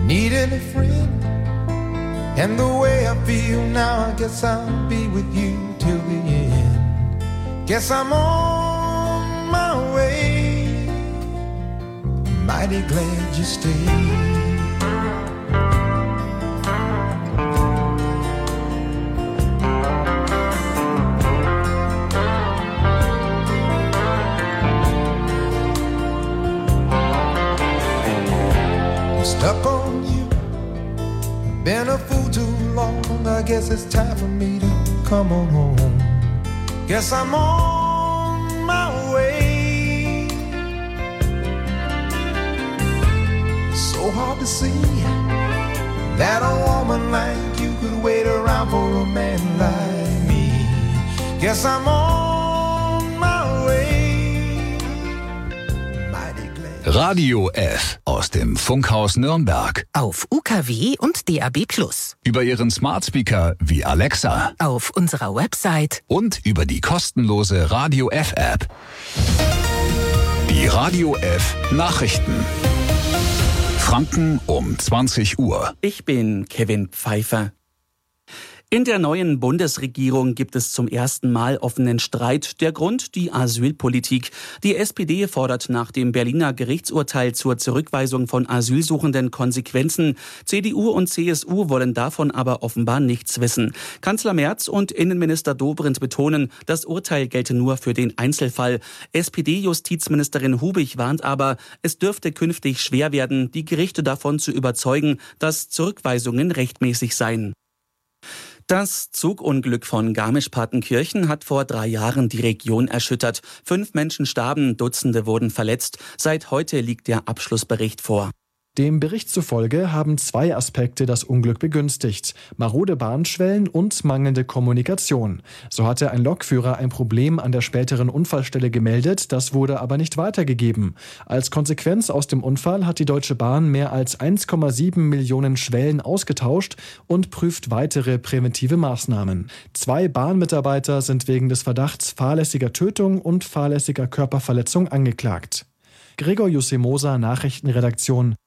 needed a friend. And the way I feel now, I guess I'll be with you till the end. Guess I'm on my way, mighty glad you stayed. Stuck on you, been a fool too long. I guess it's time for me to come on home. Guess I'm on my way. So hard to see that a woman like you could wait around for a man like me. Guess I'm on my way. Radio F aus dem Funkhaus Nürnberg. Auf UKW und DAB+. Über Ihren Smart Speaker wie Alexa. Auf unserer Website. Und über die kostenlose Radio F App. Die Radio F Nachrichten. Franken um 20 Uhr. Ich bin Kevin Pfeiffer. In der neuen Bundesregierung gibt es zum ersten Mal offenen Streit. Der Grund: die Asylpolitik. Die SPD fordert nach dem Berliner Gerichtsurteil zur Zurückweisung von Asylsuchenden Konsequenzen. CDU und CSU wollen davon aber offenbar nichts wissen. Kanzler Merz und Innenminister Dobrindt betonen, das Urteil gelte nur für den Einzelfall. SPD-Justizministerin Hubig warnt aber, es dürfte künftig schwer werden, die Gerichte davon zu überzeugen, dass Zurückweisungen rechtmäßig seien. Das Zugunglück von Garmisch-Partenkirchen hat vor 3 Jahren die Region erschüttert. 5 Menschen starben, Dutzende wurden verletzt. Seit heute liegt der Abschlussbericht vor. Dem Bericht zufolge haben 2 Aspekte das Unglück begünstigt: marode Bahnschwellen und mangelnde Kommunikation. So hatte ein Lokführer ein Problem an der späteren Unfallstelle gemeldet, das wurde aber nicht weitergegeben. Als Konsequenz aus dem Unfall hat die Deutsche Bahn mehr als 1,7 Millionen Schwellen ausgetauscht und prüft weitere präventive Maßnahmen. 2 Bahnmitarbeiter sind wegen des Verdachts fahrlässiger Tötung und fahrlässiger Körperverletzung angeklagt. Gregor Jusemosa, Nachrichtenredaktion.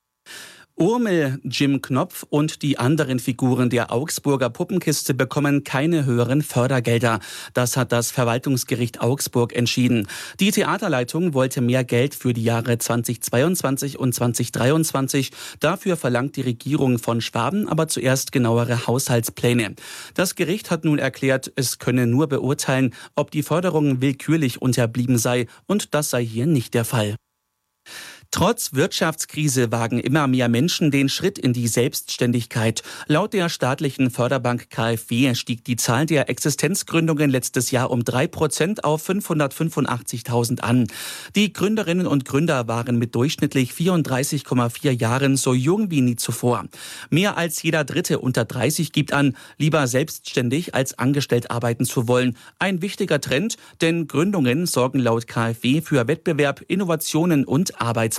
Urmel, Jim Knopf und die anderen Figuren der Augsburger Puppenkiste bekommen keine höheren Fördergelder. Das hat das Verwaltungsgericht Augsburg entschieden. Die Theaterleitung wollte mehr Geld für die Jahre 2022 und 2023. Dafür verlangt die Regierung von Schwaben aber zuerst genauere Haushaltspläne. Das Gericht hat nun erklärt, es könne nur beurteilen, ob die Förderung willkürlich unterblieben sei, und das sei hier nicht der Fall. Trotz Wirtschaftskrise wagen immer mehr Menschen den Schritt in die Selbstständigkeit. Laut der staatlichen Förderbank KfW stieg die Zahl der Existenzgründungen letztes Jahr um 3% auf 585.000 an. Die Gründerinnen und Gründer waren mit durchschnittlich 34,4 Jahren so jung wie nie zuvor. Mehr als jeder Dritte unter 30 gibt an, lieber selbstständig als angestellt arbeiten zu wollen. Ein wichtiger Trend, denn Gründungen sorgen laut KfW für Wettbewerb, Innovationen und Arbeitsplätze.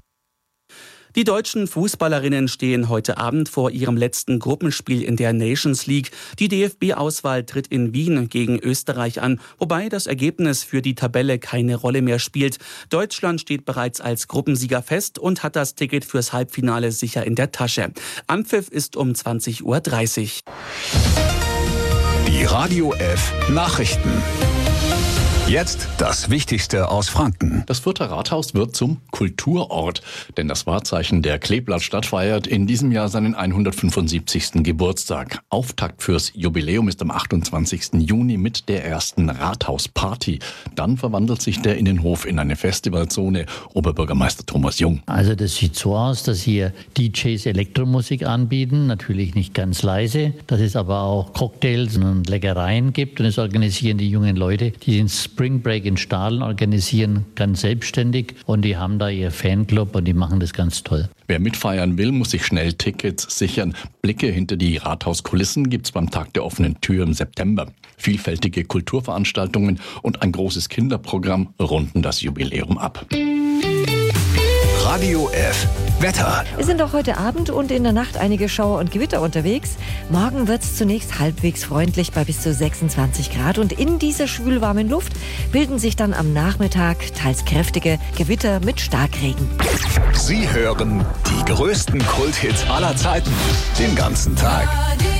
Die deutschen Fußballerinnen stehen heute Abend vor ihrem letzten Gruppenspiel in der Nations League. Die DFB-Auswahl tritt in Wien gegen Österreich an, wobei das Ergebnis für die Tabelle keine Rolle mehr spielt. Deutschland steht bereits als Gruppensieger fest und hat das Ticket fürs Halbfinale sicher in der Tasche. Anpfiff ist um 20:30 Uhr. Die Radio F Nachrichten. Jetzt das Wichtigste aus Franken. Das Fürther Rathaus wird zum Kulturort, denn das Wahrzeichen der Kleeblattstadt feiert in diesem Jahr seinen 175. Geburtstag. Auftakt fürs Jubiläum ist am 28. Juni mit der ersten Rathausparty. Dann verwandelt sich der Innenhof in eine Festivalzone. Oberbürgermeister Thomas Jung. Also das sieht so aus, dass hier DJs Elektromusik anbieten, natürlich nicht ganz leise, dass es aber auch Cocktails und Leckereien gibt, und es organisieren die jungen Leute, die den Spring Break in Stahlen organisieren, ganz selbstständig, und die haben da ihr Fanclub und die machen das ganz toll. Wer mitfeiern will, muss sich schnell Tickets sichern. Blicke hinter die Rathauskulissen gibt's beim Tag der offenen Tür im September. Vielfältige Kulturveranstaltungen und ein großes Kinderprogramm runden das Jubiläum ab. Radio F Wetter. Es sind auch heute Abend und in der Nacht einige Schauer und Gewitter unterwegs. Morgen wird es zunächst halbwegs freundlich bei bis zu 26 Grad. Und in dieser schwülwarmen Luft bilden sich dann am Nachmittag teils kräftige Gewitter mit Starkregen. Sie hören die größten Kulthits aller Zeiten den ganzen Tag.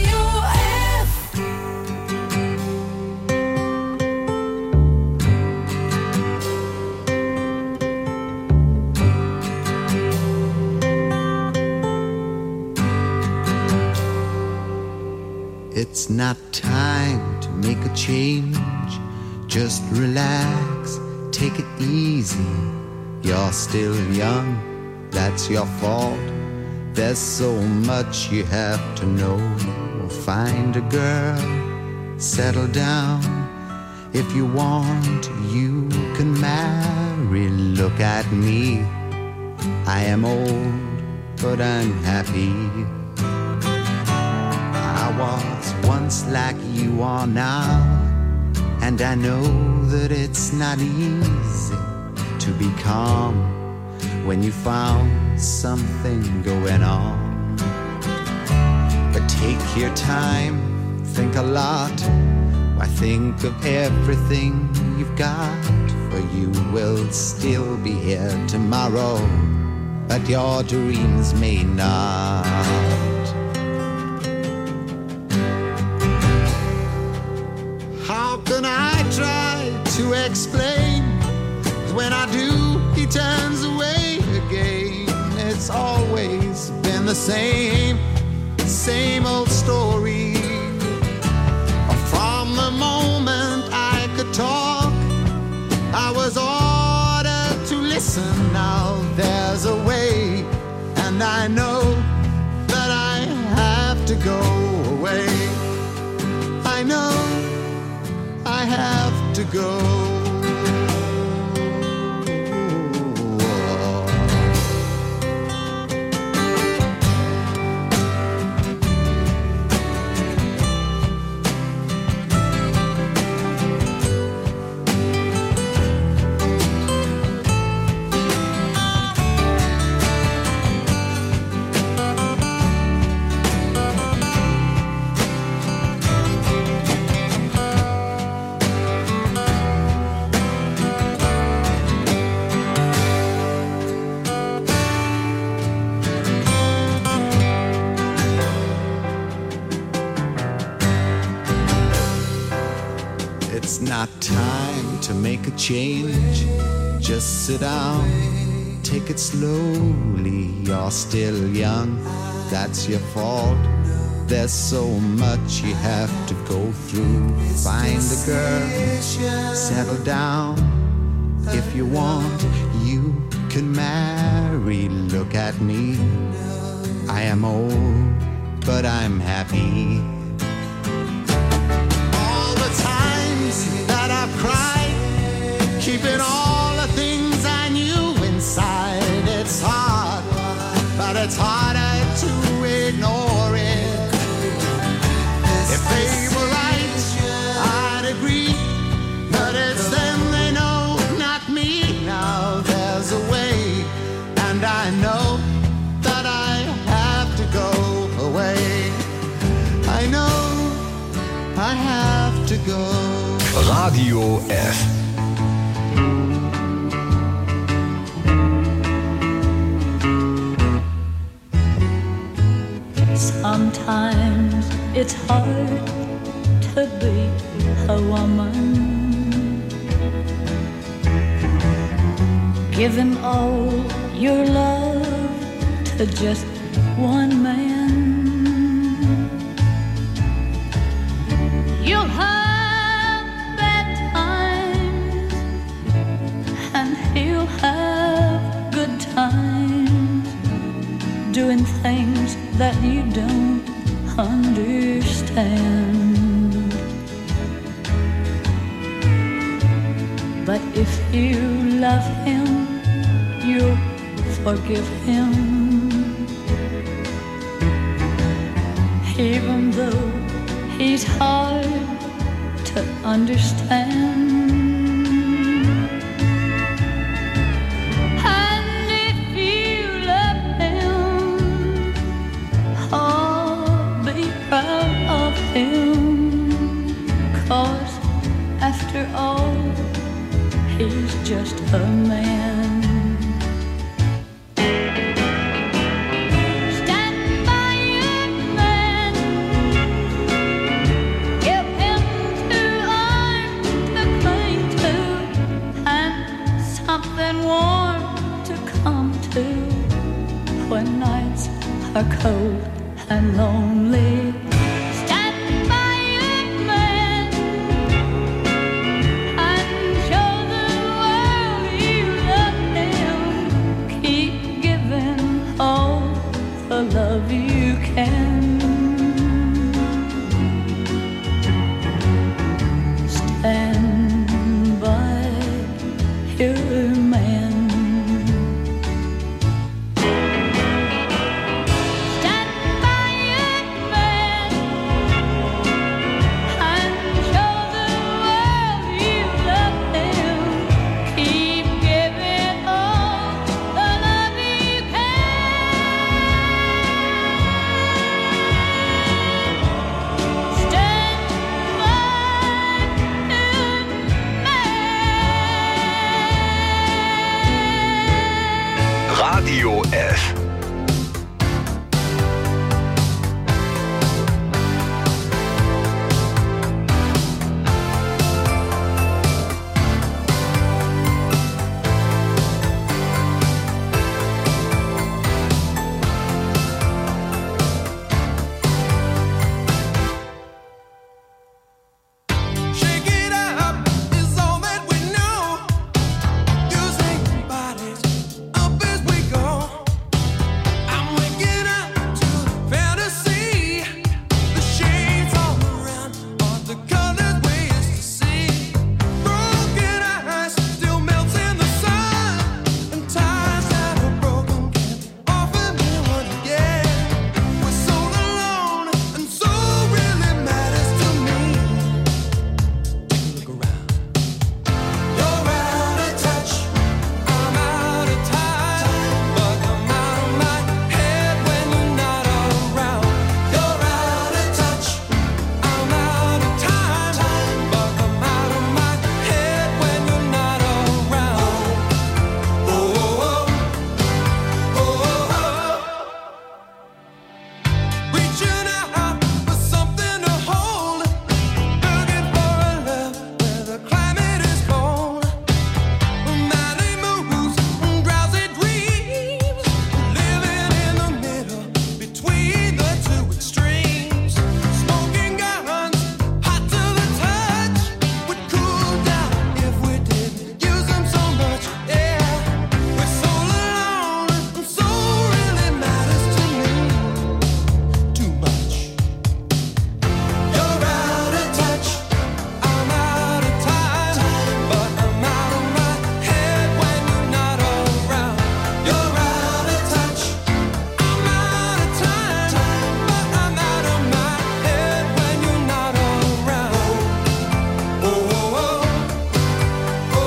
It's not time to make a change. Just relax, take it easy. You're still young, that's your fault. There's so much you have to know. Find a girl, settle down. If you want, you can marry. Look at me, I am old, but I'm happy. I was once like you are now, and I know that it's not easy to be calm when you found something going on. But take your time, think a lot. Why, think of everything you've got, for you will still be here tomorrow, but your dreams may not. How can I try to explain? When I do, he turns away again. It's always been the same old story. From the moment I could talk, I was ordered to listen. Now there's a way, and I know that I have to go away. I know I have to go. It's not time to make a change. Just sit down, take it slowly. You're still young, that's your fault. There's so much you have to go through. Find a girl, settle down. If you want, you can marry. Look at me, I am old, but I'm happy. That I've cried, keeping all the things I knew inside. It's hard, but it's harder to ignore it. If they were right, I'd agree, but it's them they know, not me. Now there's a way, and I know that I have to go away. I know I have to go. Radio F. Sometimes it's hard to be a woman, giving all your love to just one man. You'll have bad times and he'll have good times, doing things that you don't understand. But if you love him, you'll forgive him, even though he's hard to understand. And if you love him, when nights are cold and lonely. Stand by your man and show the world you love him. Keep giving all the love you can. Stand by your man. Stand by your man and show the world you love him. Keep giving all the love you can. Stand by your man. Radio F. Shake it up is all that we know. Using bodies up as we go. I'm waking up to fantasy. The shades all around are the colors we used to see. Broken eyes still melts in the sun, and ties that are broken can't offer me one again. We're so alone, and so really matters to me. Take a look around. You're out of touch, I'm out of time, but I'm out of my head when you're not around. You're out of touch, I'm out of time, but I'm out of my head when you're not around. Oh, oh, oh, oh, oh. Reaching out for something to hold, looking for a love where the climate is cold. Valley moves, drowsy dreams, living in the middle between the two extremes. Smoking guns, hot to the touch, would cool down if we didn't use them so much. Yeah, we're so alone, and so really matters to me. Too much. You're out of touch, I'm out of time, but I'm out of my head when you're not around. You're out of touch, I'm out of time, but I'm out of my head when you're not around. Oh, oh, oh, oh,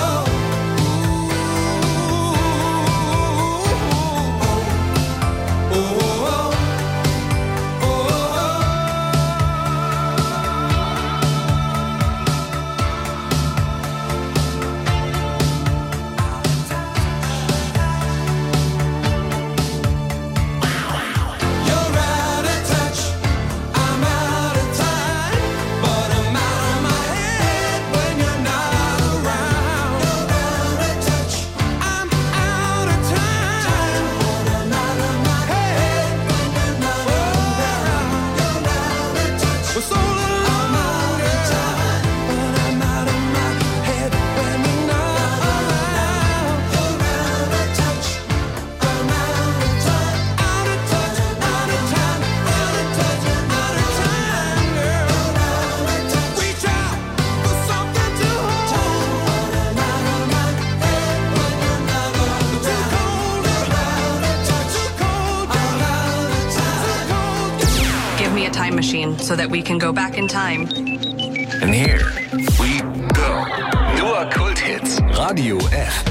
You're out of touch, I'm out of time, but I'm out of my head when you're not around. You're out of touch, I'm out of time, but I'm out of my head when you're not around. You're out of touch, we're so alone. I'm out of time, but I'm out of my head when you're not around. You're out of touch, I'm out of time, out of touch, out of time, out of touch, out of time, girl. Reach out for something to hold, but I'm out of my head when you're not around. Too cold, too cold, I'm out of time, too cold. Give me a time machine so that we can go back in time. And here we go. Nur Kulthits. Radio F.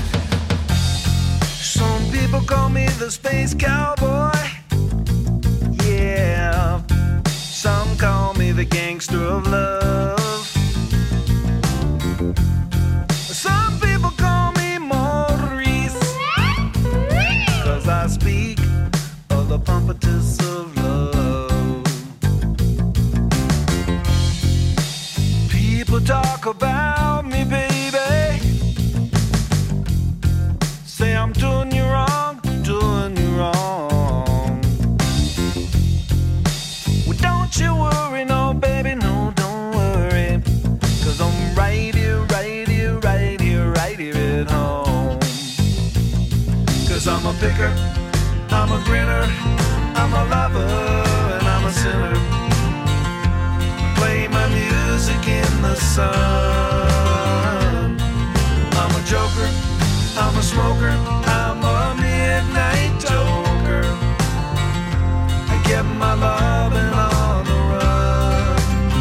Some people call me the space cowboy. Yeah. Some call me the gangster of love. Some people call me Maurice, 'cause I speak of the pompatus of love. People talk about me, baby, say I'm doing you wrong, doing you wrong. I'm a grinner, I'm a lover, and I'm a sinner. Play my music in the sun. I'm a joker, I'm a smoker, I'm a midnight joker. I get my loving on the run.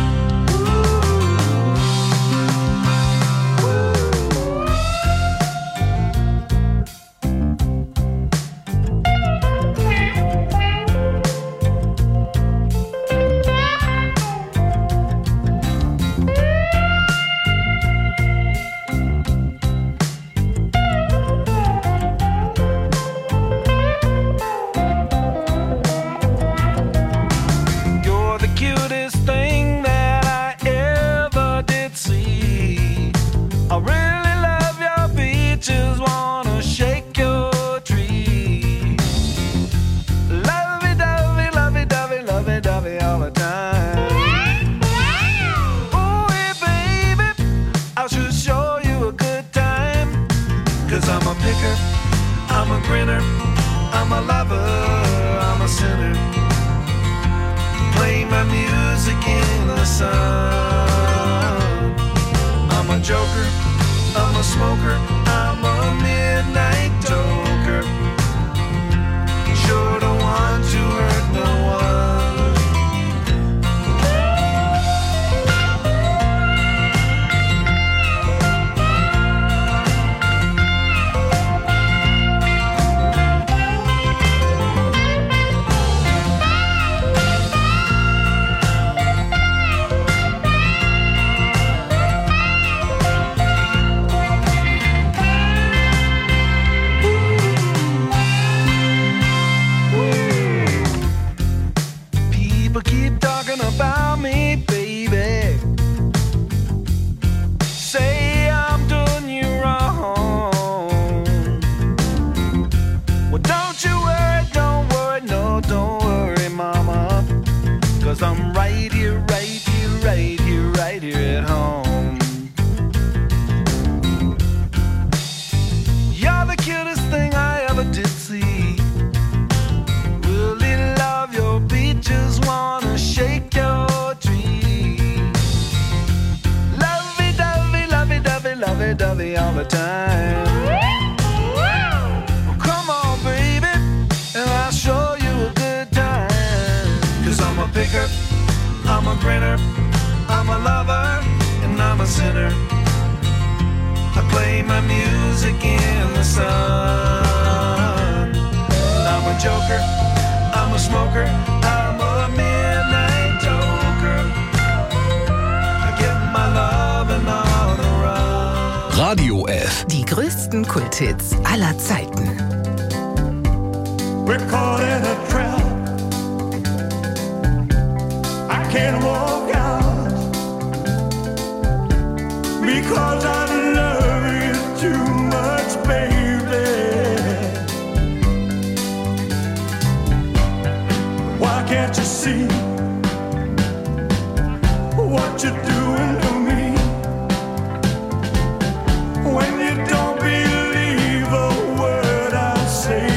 I'm a grinner, I'm a lover, I'm a sinner. Play my music in the sun. I'm a joker, I'm a smoker, I'm a midnight joker. Sure don't want to hurt no one. I'm right here, right here, right here, right here at home. You're the cutest thing I ever did see. Really love your beat, just wanna shake your tree. Lovey-dovey, lovey-dovey, lovey-dovey all the time. Well, come on, baby, and I'll show you a good time. 'Cause I'm a picker, I'm a grinner, I'm a lover, and I'm a sinner. I play my music in the sun. I'm a joker, I'm a smoker, I'm a midnight joker. I get my loving on the run. Radio F. Die größten Kulthits aller Zeiten. We're caught in a trap. I can't walk out because I love you too much, baby. Why can't you see what you're doing to me? When you don't believe a word I say.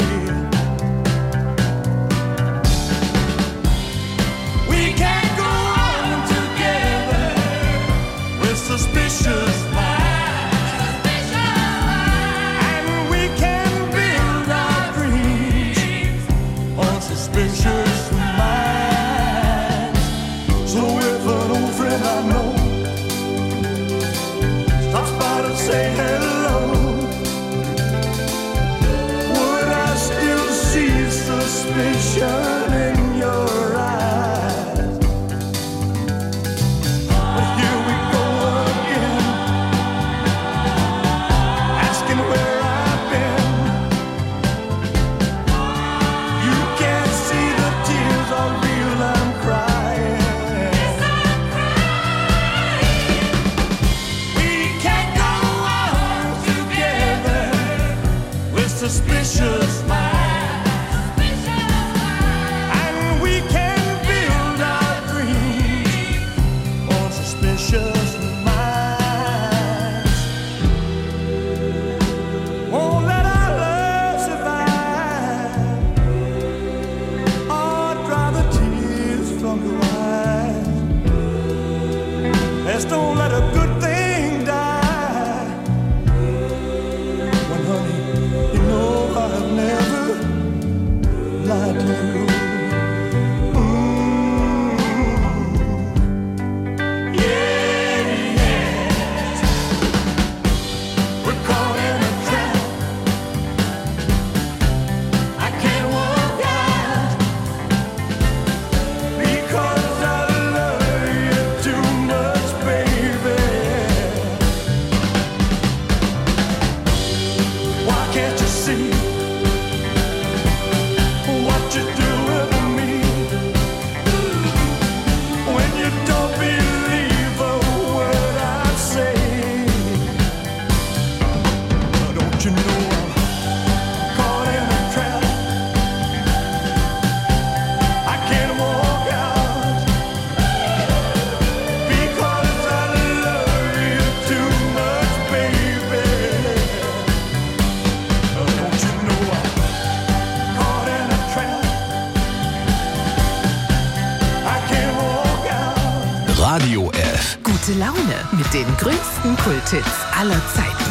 Suspicious minds, and we can build our dreams on suspicious minds. So if an old friend I know stops by to say hello, would I still see suspicion in your eyes? But here we go. Suspicious minds, and we can Gute Laune mit den größten Kulthits aller Zeiten.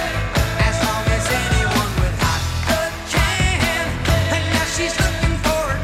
She's looking for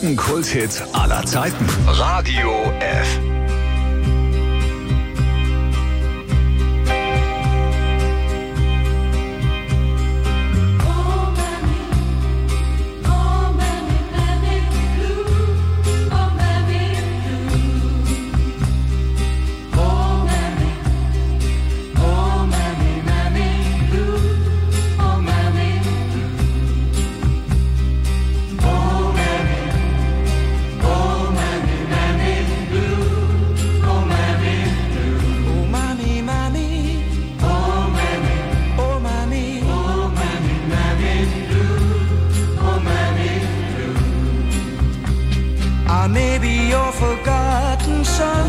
größten Kulthits aller Zeiten. Radio F. I may be your forgotten son,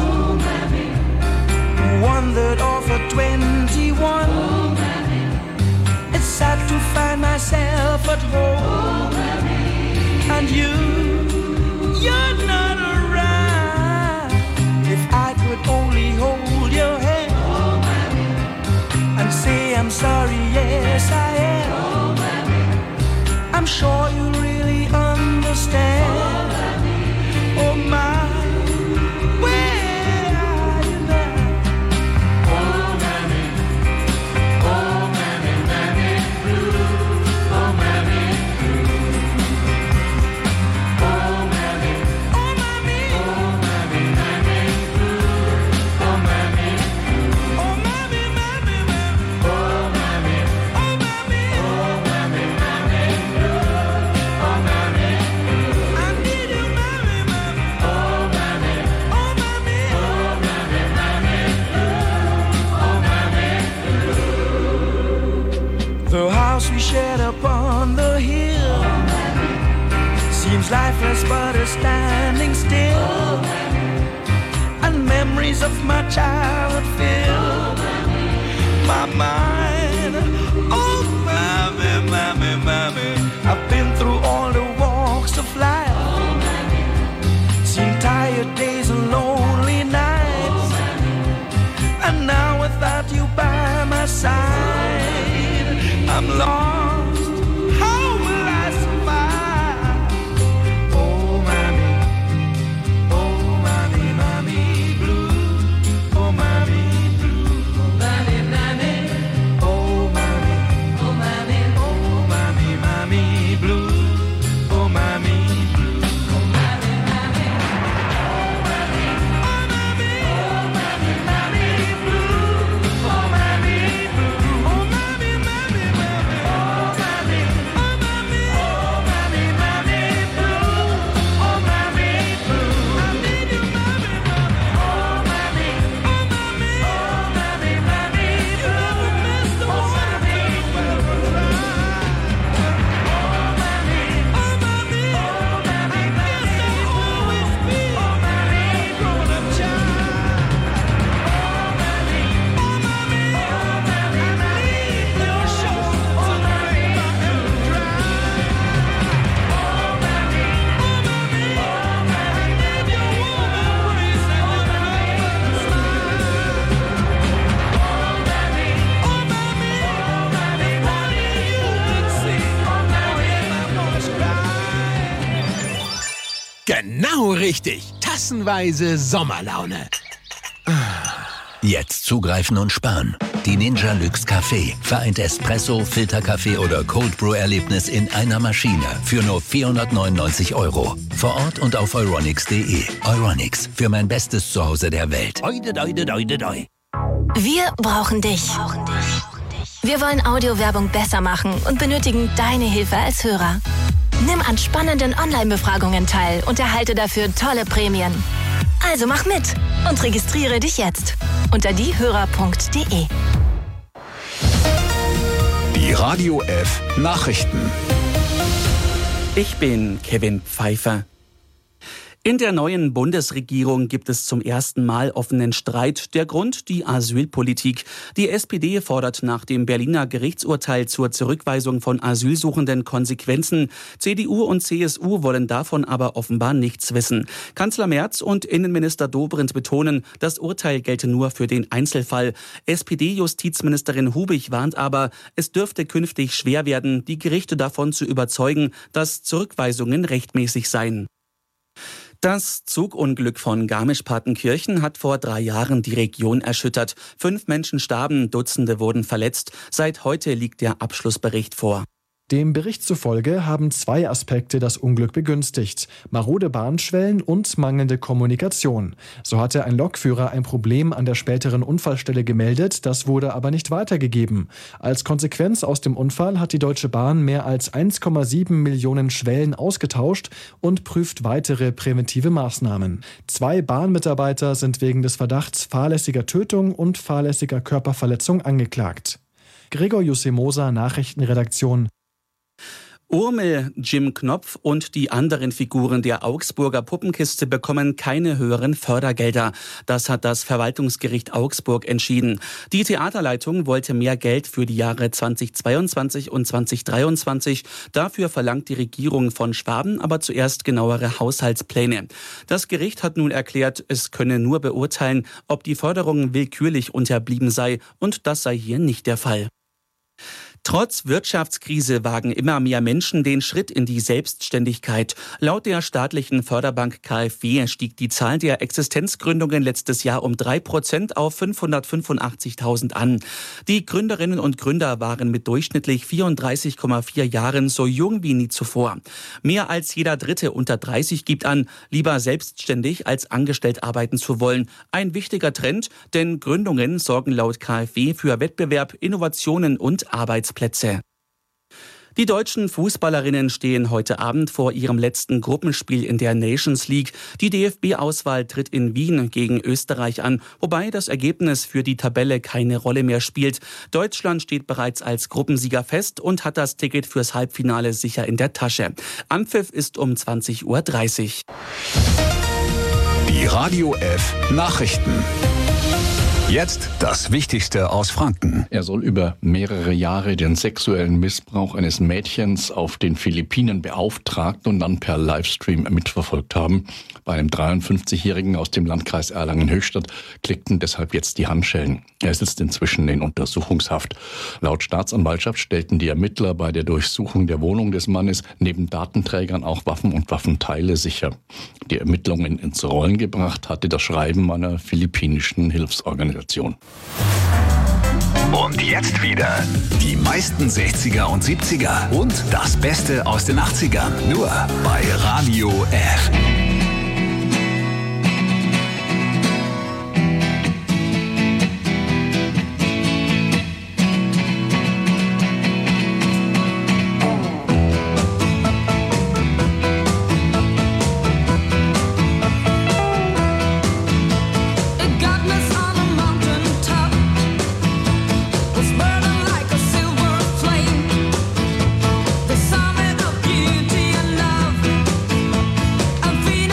one that offered 21. It's sad to find myself at home, and you're not around. If I could only hold your hand and say I'm sorry, yes I am. I'm sure you really understand. Oh my, where are you now? Oh mammy, mammy blue. Oh mammy blue. Oh mammy, mammy blue. Oh mammy blue. Oh mammy, mammy, oh mammy, mammy blue. Oh mammy blue. I need you, mammy. The house we shared upon the hill seems lifeless but is standing still, and memories of my childhood fill my mind. Oh, mammy, mammy, mammy, I've been through all the walks of life, seen tired days and lonely nights, and now without you by my side, I'm lost. How will I survive? Oh, mammy, mammy blue. Oh, mammy blue. Oh, mammy, mammy. Oh, mammy, mammy blue. Oh, mammy blue. Oh, mammy, mammy. Oh, mammy, mammy blue. Oh, mammy blue. Oh, mammy, mammy. Genau richtig. Tassenweise Sommerlaune. Jetzt zugreifen und sparen. Die Ninja Luxe Café vereint Espresso, Filterkaffee oder Cold Brew Erlebnis in einer Maschine für nur 499 €. Vor Ort und auf euronics.de. Euronics, für mein bestes Zuhause der Welt. Wir brauchen dich. Wir wollen Audiowerbung besser machen und benötigen deine Hilfe als Hörer. Nimm an spannenden Online-Befragungen teil und erhalte dafür tolle Prämien. Also mach mit und registriere dich jetzt unter diehörer.de. Die Radio F Nachrichten. Ich bin Kevin Pfeiffer. In der neuen Bundesregierung gibt es zum ersten Mal offenen Streit. Der Grund: die Asylpolitik. Die SPD fordert nach dem Berliner Gerichtsurteil zur Zurückweisung von Asylsuchenden Konsequenzen. CDU und CSU wollen davon aber offenbar nichts wissen. Kanzler Merz und Innenminister Dobrindt betonen, das Urteil gelte nur für den Einzelfall. SPD-Justizministerin Hubig warnt aber, es dürfte künftig schwer werden, die Gerichte davon zu überzeugen, dass Zurückweisungen rechtmäßig seien. Das Zugunglück von Garmisch-Partenkirchen hat vor 3 Jahren die Region erschüttert. 5 Menschen starben, Dutzende wurden verletzt. Seit heute liegt der Abschlussbericht vor. Dem Bericht zufolge haben 2 Aspekte das Unglück begünstigt: marode Bahnschwellen und mangelnde Kommunikation. So hatte ein Lokführer ein Problem an der späteren Unfallstelle gemeldet, das wurde aber nicht weitergegeben. Als Konsequenz aus dem Unfall hat die Deutsche Bahn mehr als 1,7 Millionen Schwellen ausgetauscht und prüft weitere präventive Maßnahmen. 2 Bahnmitarbeiter sind wegen des Verdachts fahrlässiger Tötung und fahrlässiger Körperverletzung angeklagt. Gregor Jusemoser, Nachrichtenredaktion. Urmel, Jim Knopf und die anderen Figuren der Augsburger Puppenkiste bekommen keine höheren Fördergelder. Das hat das Verwaltungsgericht Augsburg entschieden. Die Theaterleitung wollte mehr Geld für die Jahre 2022 und 2023. Dafür verlangt die Regierung von Schwaben aber zuerst genauere Haushaltspläne. Das Gericht hat nun erklärt, es könne nur beurteilen, ob die Förderung willkürlich unterblieben sei, und das sei hier nicht der Fall. Trotz Wirtschaftskrise wagen immer mehr Menschen den Schritt in die Selbstständigkeit. Laut der staatlichen Förderbank KfW stieg die Zahl der Existenzgründungen letztes Jahr um 3% auf 585.000 an. Die Gründerinnen und Gründer waren mit durchschnittlich 34,4 Jahren so jung wie nie zuvor. Mehr als jeder Dritte unter 30 gibt an, lieber selbstständig als angestellt arbeiten zu wollen. Ein wichtiger Trend, denn Gründungen sorgen laut KfW für Wettbewerb, Innovationen und Arbeitsplätze. Die deutschen Fußballerinnen stehen heute Abend vor ihrem letzten Gruppenspiel in der Nations League. Die DFB-Auswahl tritt in Wien gegen Österreich an, wobei das Ergebnis für die Tabelle keine Rolle mehr spielt. Deutschland steht bereits als Gruppensieger fest und hat das Ticket fürs Halbfinale sicher in der Tasche. Anpfiff ist um 20:30 Uhr. Die Radio F Nachrichten. Jetzt das Wichtigste aus Franken. Er soll über mehrere Jahre den sexuellen Missbrauch eines Mädchens auf den Philippinen beauftragt und dann per Livestream mitverfolgt haben. Bei einem 53-Jährigen aus dem Landkreis Erlangen-Höchstadt klickten deshalb jetzt die Handschellen. Er sitzt inzwischen in Untersuchungshaft. Laut Staatsanwaltschaft stellten die Ermittler bei der Durchsuchung der Wohnung des Mannes neben Datenträgern auch Waffen und Waffenteile sicher. Die Ermittlungen ins Rollen gebracht hatte das Schreiben einer philippinischen Hilfsorganisation. Und jetzt wieder die meisten 60er und 70er und das Beste aus den 80ern. Nur bei Radio F. Summit of beauty and love.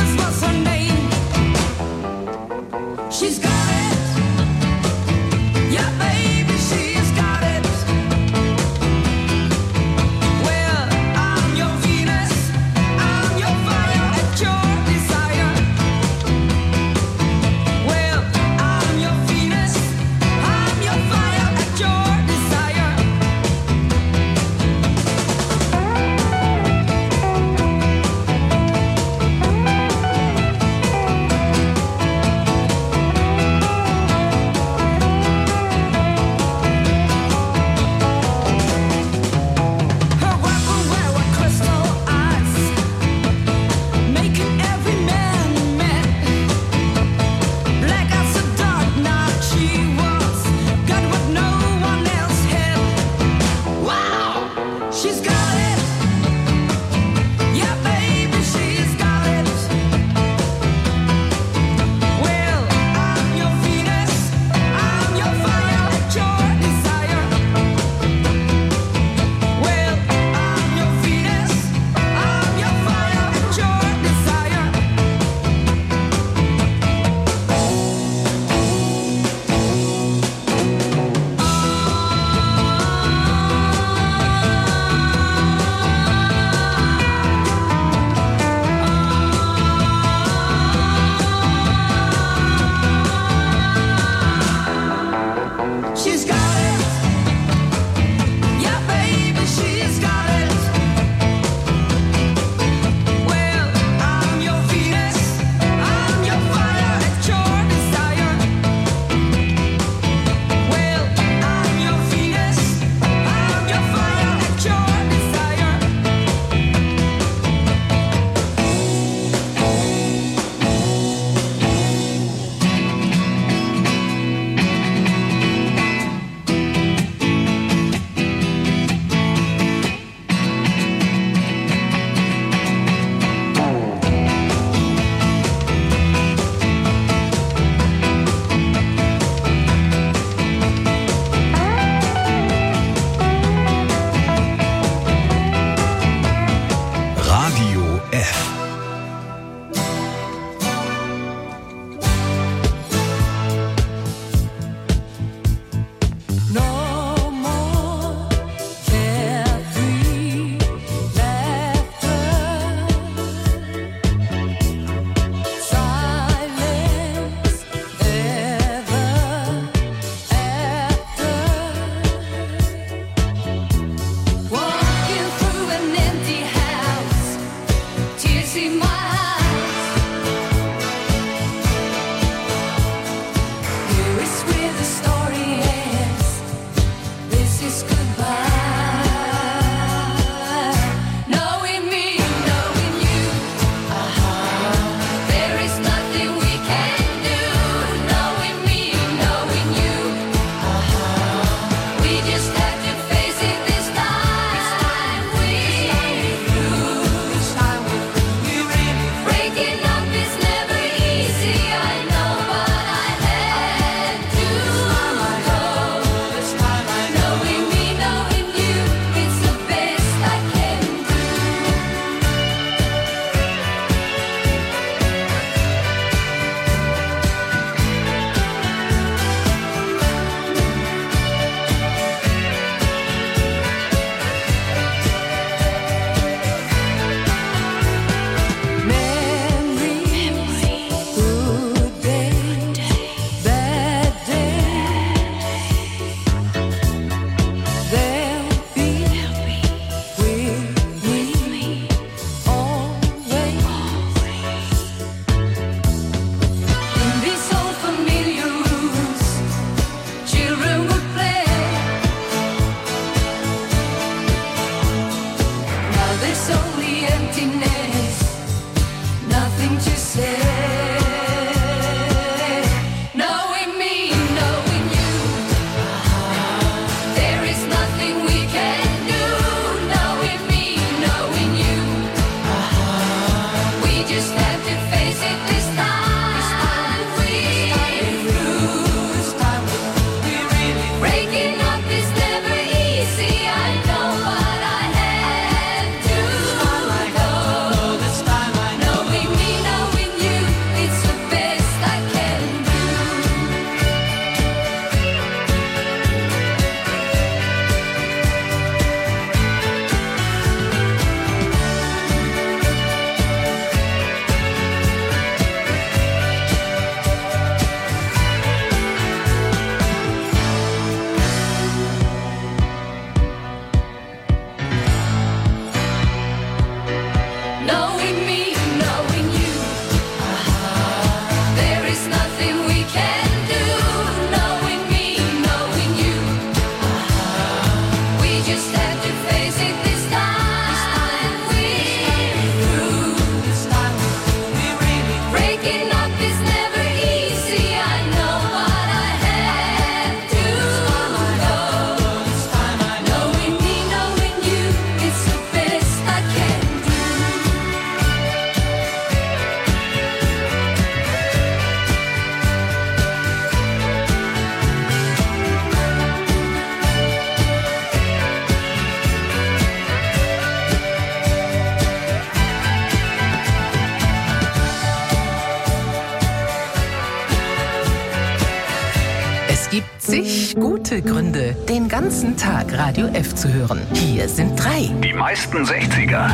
gute Gründe, den ganzen Tag Radio F zu hören. Hier sind 3. Die meisten 60er.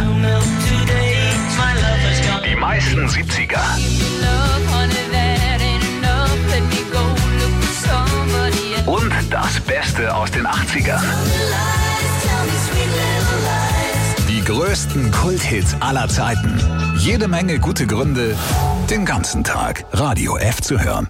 Die meisten 70er. Und das Beste aus den 80ern. Die größten Kulthits aller Zeiten. Jede Menge gute Gründe, den ganzen Tag Radio F zu hören.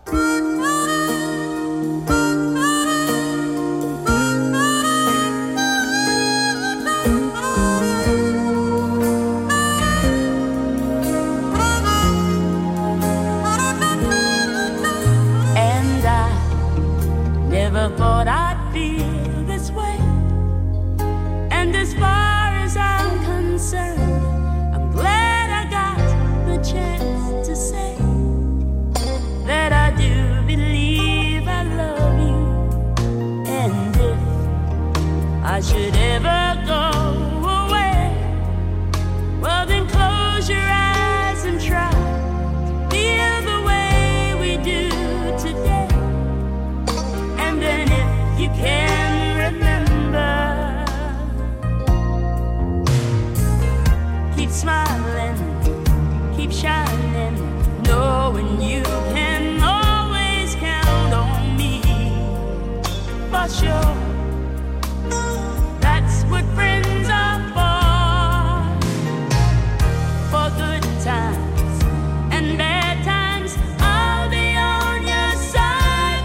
And I never thought I'd feel this way. And as far as I'm concerned, I'm glad I got the chance to say that I do believe I love you. And if I should ever go away, well then close your eyes and try to feel the way we do today. And then if you can remember, keep smiling, keep shining, knowing you can always count on me. For sure, that's what friends are for good times and bad times. I'll be on your side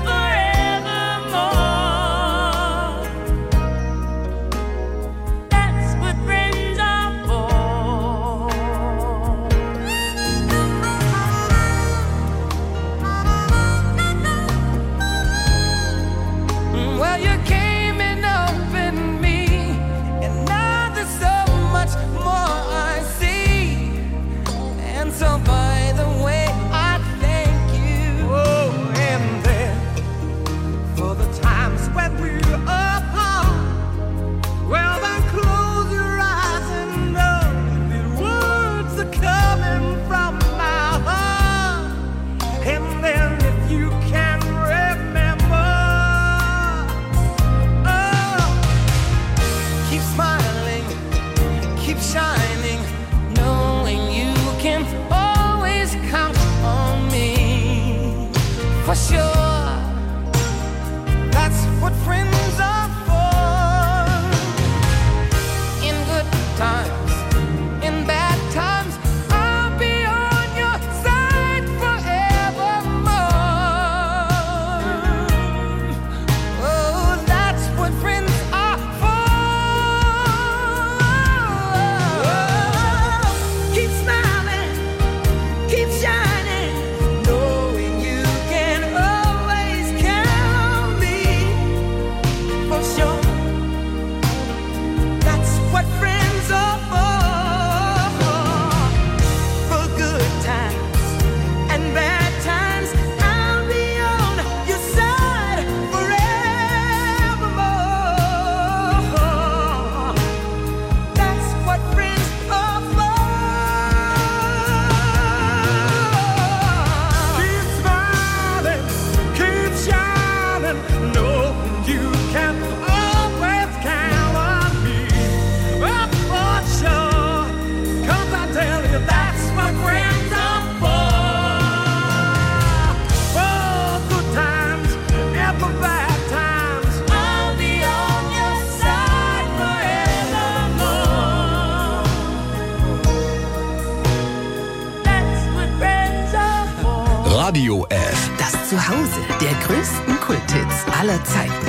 forevermore. That's what friends are for. Well, you came and opened me, and now there's so much more I see. And so, by the way, I thank you. Oh, and then for the times when we're apart, well, then close your eyes and know that words are coming from my heart. And then if you can remember, keep smiling, keep shining, knowing you can always count on me. For sure, that's what friends are for. In good times, in bad times, I'll be on your side forevermore. Oh, that's what friends are for. Keep smiling, keep shining, knowing you can always count on me. For sure, that's what friends are for good times and bad times. I'll be on your side forevermore. That's what friends are for. Keep smiling, keep shining, knowing you can always count on me. Oh, for sure, 'cause I tell you that's what friends are for good times and for bad times. I'll be on your side forevermore. That's what friends are for. Radio F. Das Zuhause der größten Kulthits aller Zeiten.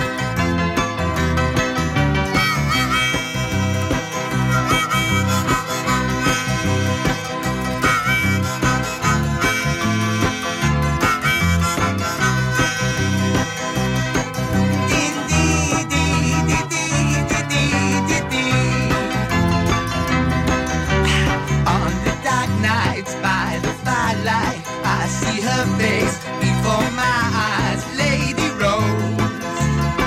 On the dark nights by the firelight, I see her face before my eyes, Lady Rose.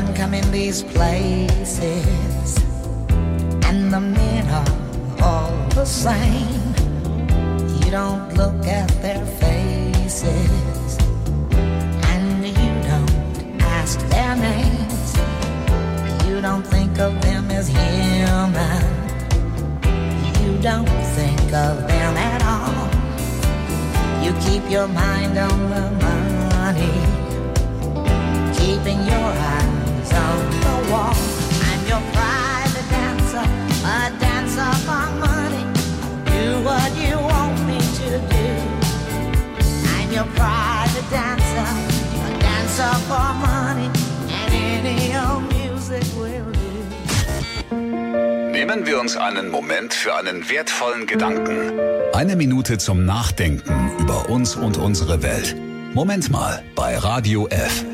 women come in these places, and the men are all the same. You don't look at their faces, and you don't ask their names. You don't think of them as human. You don't think of them at all. You keep your mind on the money, keeping your eyes on the wall. I'm your private dancer, a dancer for money. Do what you want me to do. I'm your private dancer, a dancer for money, and any old music will do. Nehmen wir uns einen Moment für einen wertvollen Gedanken. Eine Minute zum Nachdenken über uns und unsere Welt. Moment mal bei Radio F.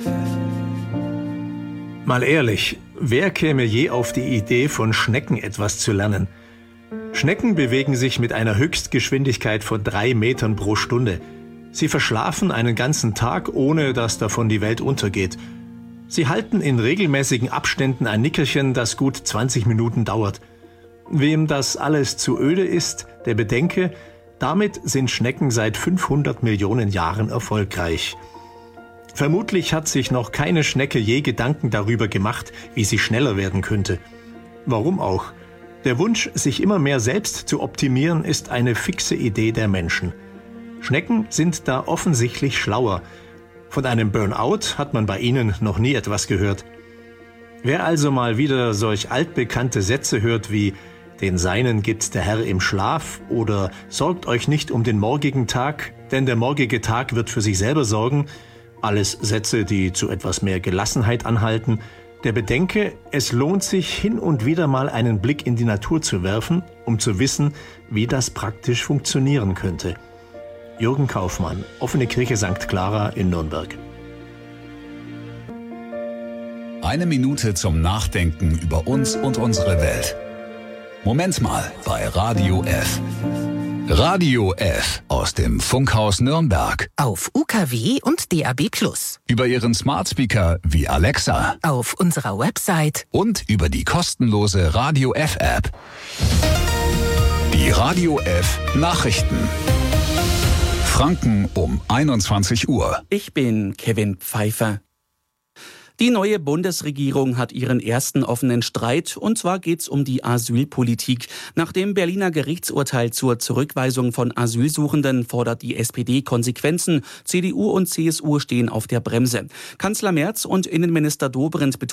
Mal ehrlich, wer käme je auf die Idee, von Schnecken etwas zu lernen? Schnecken bewegen sich mit einer Höchstgeschwindigkeit von 3 Metern pro Stunde. Sie verschlafen einen ganzen Tag, ohne dass davon die Welt untergeht. Sie halten in regelmäßigen Abständen ein Nickerchen, das gut 20 Minuten dauert. Wem das alles zu öde ist, der bedenke, damit sind Schnecken seit 500 Millionen Jahren erfolgreich. Vermutlich hat sich noch keine Schnecke je Gedanken darüber gemacht, wie sie schneller werden könnte. Warum auch? Der Wunsch, sich immer mehr selbst zu optimieren, ist eine fixe Idee der Menschen. Schnecken sind da offensichtlich schlauer. Von einem Burnout hat man bei ihnen noch nie etwas gehört. Wer also mal wieder solch altbekannte Sätze hört wie »Den Seinen gibt der Herr im Schlaf« oder »Sorgt euch nicht um den morgigen Tag, denn der morgige Tag wird für sich selber sorgen«, alles Sätze, die zu etwas mehr Gelassenheit anhalten, der bedenke, es lohnt sich hin und wieder mal einen Blick in die Natur zu werfen, um zu wissen, wie das praktisch funktionieren könnte. Jürgen Kaufmann, Offene Kirche St. Clara in Nürnberg. Eine Minute zum Nachdenken über uns und unsere Welt. Moment mal bei Radio F. Radio F aus dem Funkhaus Nürnberg. Auf UKW und DAB+. Über Ihren Smart Speaker wie Alexa. Auf unserer Website. Und über die kostenlose Radio F App. Die Radio F Nachrichten. Franken um 21 Uhr. Ich bin Kevin Pfeiffer. Die neue Bundesregierung hat ihren ersten offenen Streit, und zwar geht's um die Asylpolitik. Nach dem Berliner Gerichtsurteil zur Zurückweisung von Asylsuchenden fordert die SPD Konsequenzen. CDU und CSU stehen auf der Bremse. Kanzler Merz und Innenminister Dobrindt